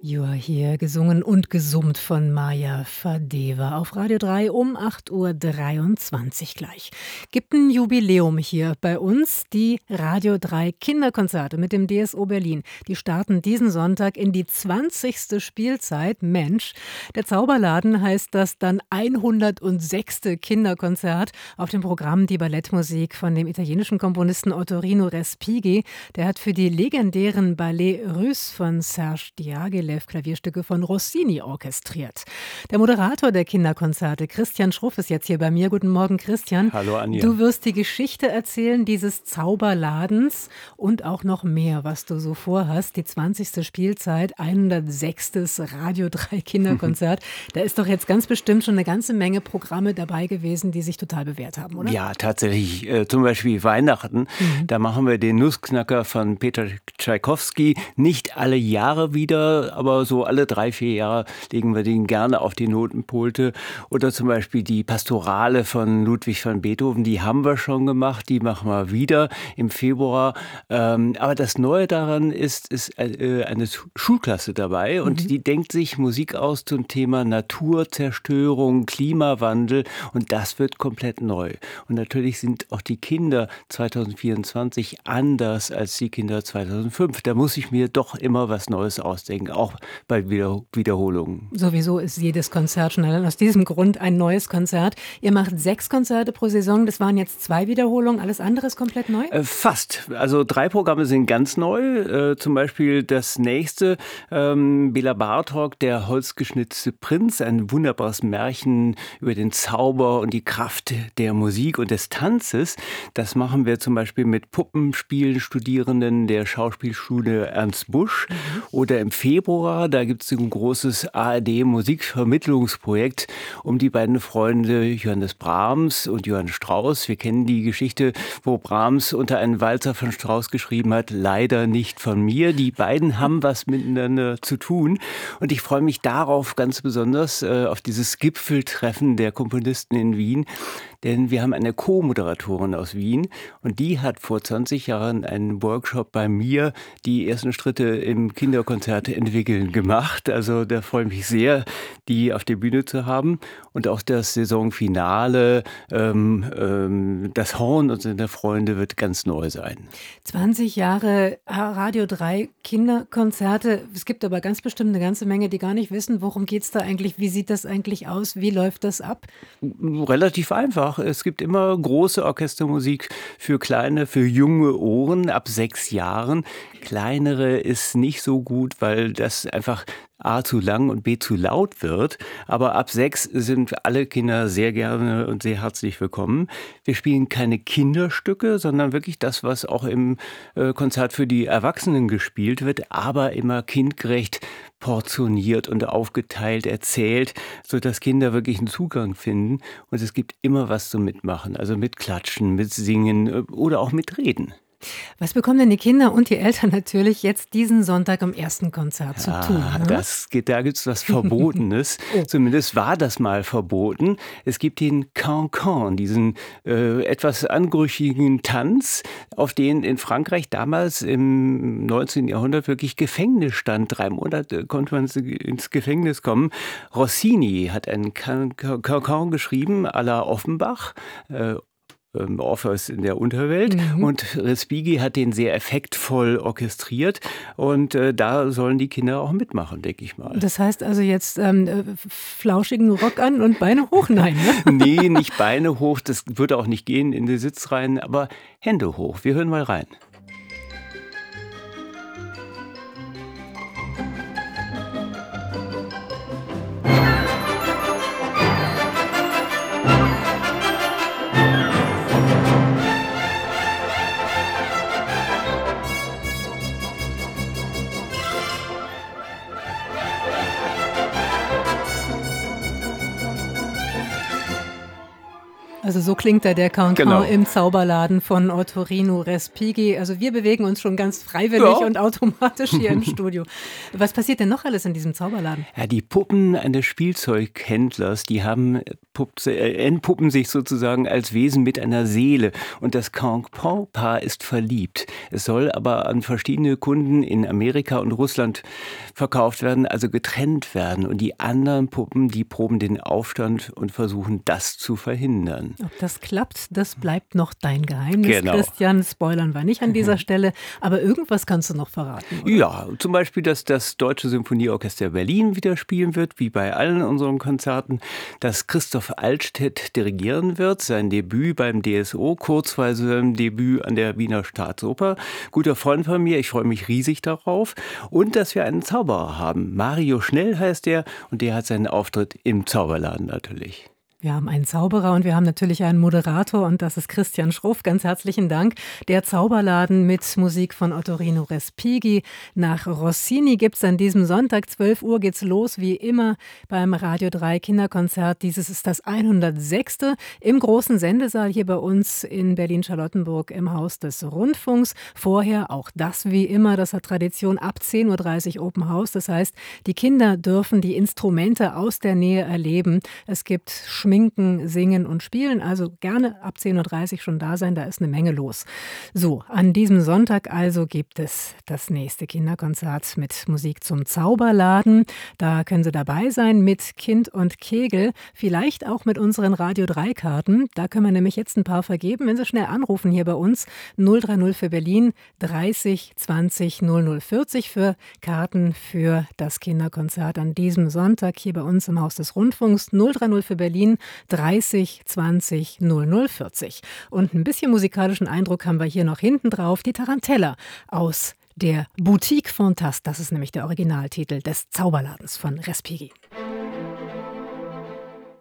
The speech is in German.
You Are Here, gesungen und gesummt von Maja Fadeva auf Radio 3 um 8:23 Uhr gleich. Gibt ein Jubiläum hier bei uns, die Radio 3 Kinderkonzerte mit dem DSO Berlin. Die starten diesen Sonntag in die 20. Spielzeit. Mensch, der Zauberladen heißt das dann 106. Kinderkonzert. Auf dem Programm die Ballettmusik von dem italienischen Komponisten Ottorino Respighi. Der hat für die legendären Ballets Russes von Serge Diaghilev Klavierstücke von Rossini orchestriert. Der Moderator der Kinderkonzerte, Christian Schruff, ist jetzt hier bei mir. Guten Morgen, Christian. Hallo, Anja. Du wirst die Geschichte erzählen dieses Zauberladens und auch noch mehr, was du so vorhast. Die 20. Spielzeit, 106. Radio 3 Kinderkonzert. Da ist doch jetzt ganz bestimmt schon eine ganze Menge Programme dabei gewesen, die sich total bewährt haben, oder? Ja, tatsächlich. Zum Beispiel Weihnachten. Da machen wir den Nussknacker von Peter Tschaikowski nicht alle Jahre wieder, aber so alle 3-4 Jahre legen wir den gerne auf die Notenpulte. Oder zum Beispiel die Pastorale von Ludwig van Beethoven, die haben wir schon gemacht, die machen wir wieder im Februar. Aber das Neue daran ist eine Schulklasse dabei und die denkt sich Musik aus zum Thema Naturzerstörung, Klimawandel und das wird komplett neu. Und natürlich sind auch die Kinder 2024 anders als die Kinder 2005. Da muss ich mir doch immer was Neues ausdenken, auch bei Wiederholungen. Sowieso ist jedes Konzert schon allein aus diesem Grund ein neues Konzert. Ihr macht 6 Konzerte pro Saison, das waren jetzt 2 Wiederholungen, alles andere ist komplett neu? Fast. Also 3 Programme sind ganz neu. Zum Beispiel das nächste, Bela Bartok, der holzgeschnitzte Prinz, ein wunderbares Märchen über den Zauber und die Kraft der Musik und des Tanzes. Das machen wir zum Beispiel mit Puppenspielen-Studierenden der Schauspielschule Ernst Busch. Oder im Februar, da gibt es ein großes ARD-Musikvermittlungsprojekt um die beiden Freunde Johannes Brahms und Johann Strauss. Wir kennen die Geschichte, wo Brahms unter einen Walzer von Strauss geschrieben hat, leider nicht von mir. Die beiden haben was miteinander zu tun. Und ich freue mich darauf ganz besonders, auf dieses Gipfeltreffen der Komponisten in Wien. Denn wir haben eine Co-Moderatorin aus Wien und die hat vor 20 Jahren einen Workshop bei mir, die ersten Schritte im Kinderkonzert entwickeln, gemacht. Also da freue ich mich sehr, die auf der Bühne zu haben. Und auch das Saisonfinale, das Horn und seine Freunde wird ganz neu sein. 20 Jahre Radio 3 Kinderkonzerte. Es gibt aber ganz bestimmt eine ganze Menge, die gar nicht wissen, worum geht es da eigentlich, wie sieht das eigentlich aus, wie läuft das ab? Relativ einfach. Es gibt immer große Orchestermusik für kleine, für junge Ohren ab 6 Jahren. Kleinere ist nicht so gut, weil das einfach A zu lang und B zu laut wird. Aber ab 6 sind alle Kinder sehr gerne und sehr herzlich willkommen. Wir spielen keine Kinderstücke, sondern wirklich das, was auch im Konzert für die Erwachsenen gespielt wird, aber immer kindgerecht portioniert und aufgeteilt erzählt, sodass Kinder wirklich einen Zugang finden. Und es gibt immer was zum Mitmachen, also mit Klatschen, mit Singen oder auch mit Reden. Was bekommen denn die Kinder und die Eltern natürlich jetzt diesen Sonntag am ersten Konzert zu tun? Ne? Da gibt es was Verbotenes. Zumindest war das mal verboten. Es gibt den Cancan, diesen etwas anrüchigen Tanz, auf den in Frankreich damals im 19. Jahrhundert wirklich Gefängnis stand. 3 Monate konnte man ins Gefängnis kommen. Rossini hat einen Cancan geschrieben à la Offenbach. Orpheus in der Unterwelt und Respighi hat den sehr effektvoll orchestriert und da sollen die Kinder auch mitmachen, denke ich mal. Das heißt also jetzt flauschigen Rock an und Beine hoch? Nein, ne? Nee, nicht Beine hoch, das würde auch nicht gehen in die Sitzreihen, aber Hände hoch. Wir hören mal rein. Also so klingt da der Cancan im Zauberladen von Ottorino Respighi. Also wir bewegen uns schon ganz freiwillig und automatisch hier im Studio. Was passiert denn noch alles in diesem Zauberladen? Ja, die Puppen eines Spielzeughändlers, die entpuppen sich sozusagen als Wesen mit einer Seele. Und das Cancan-Paar ist verliebt. Es soll aber an verschiedene Kunden in Amerika und Russland verkauft werden, also getrennt werden. Und die anderen Puppen, die proben den Aufstand und versuchen, das zu verhindern. Ob das klappt, das bleibt noch dein Geheimnis, genau. Christian. Spoilern wir nicht an dieser Stelle, aber irgendwas kannst du noch verraten, oder? Ja, zum Beispiel, dass das Deutsche Symphonieorchester Berlin wieder spielen wird, wie bei allen unseren Konzerten, dass Christoph Altstedt dirigieren wird, sein Debüt beim DSO, kurz vor seinem Debüt an der Wiener Staatsoper. Guter Freund von mir, ich freue mich riesig darauf. Und dass wir einen Zauberer haben. Mario Schnell heißt der und der hat seinen Auftritt im Zauberladen natürlich. Wir haben einen Zauberer und wir haben natürlich einen Moderator und das ist Christian Schruff. Ganz herzlichen Dank. Der Zauberladen mit Musik von Ottorino Respighi. Nach Rossini gibt es an diesem Sonntag, 12 Uhr geht's los, wie immer beim Radio 3 Kinderkonzert. Dieses ist das 106. im großen Sendesaal hier bei uns in Berlin-Charlottenburg im Haus des Rundfunks. Vorher auch das wie immer, das hat Tradition, ab 10.30 Uhr Open House. Das heißt, die Kinder dürfen die Instrumente aus der Nähe erleben. Es gibt Schminken, Singen und Spielen. Also gerne ab 10.30 Uhr schon da sein, da ist eine Menge los. So, an diesem Sonntag also gibt es das nächste Kinderkonzert mit Musik zum Zauberladen. Da können Sie dabei sein mit Kind und Kegel, vielleicht auch mit unseren Radio 3 Karten. Da können wir nämlich jetzt ein paar vergeben, wenn Sie schnell anrufen hier bei uns. 030 für Berlin, 30 20 0040 für Karten für das Kinderkonzert an diesem Sonntag hier bei uns im Haus des Rundfunks. 030 für Berlin, 30 20 0040. Und ein bisschen musikalischen Eindruck haben wir hier noch hinten drauf. Die Tarantella aus der Boutique Fantaste. Das ist nämlich der Originaltitel des Zauberladens von Respighi.